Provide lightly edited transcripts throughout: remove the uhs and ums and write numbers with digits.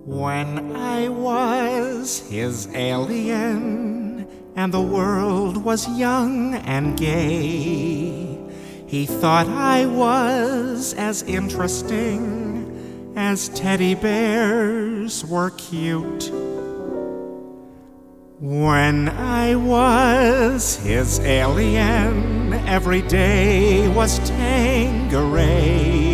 When I was his alien and the world was young and gay, he thought I was as interesting as teddy bears were cute. When I was his alien, every day was Tanqueray.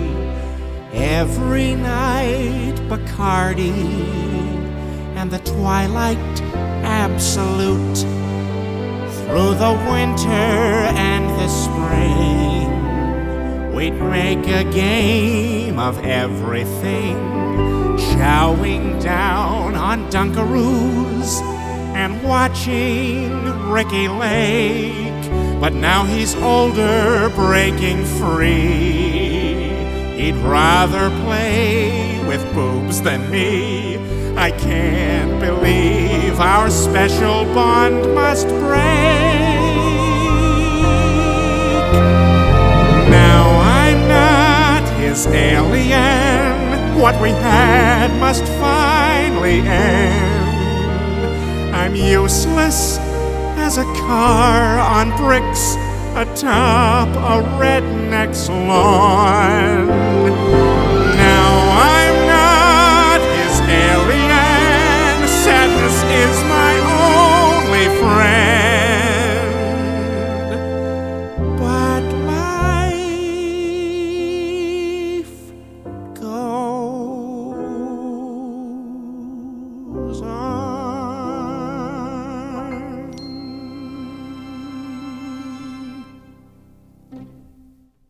Every night Bacardi and the twilight absolute. Through the winter and the spring, we'd make a game of everything, chowing down on Dunkaroos and watching Ricky Lake. But now he's older, breaking free. He'd rather play with boobs than me. I can't believe our special bond must break. Now I'm not his alien. What we had must finally end. I'm useless as a car on bricks atop a redneck's lawn.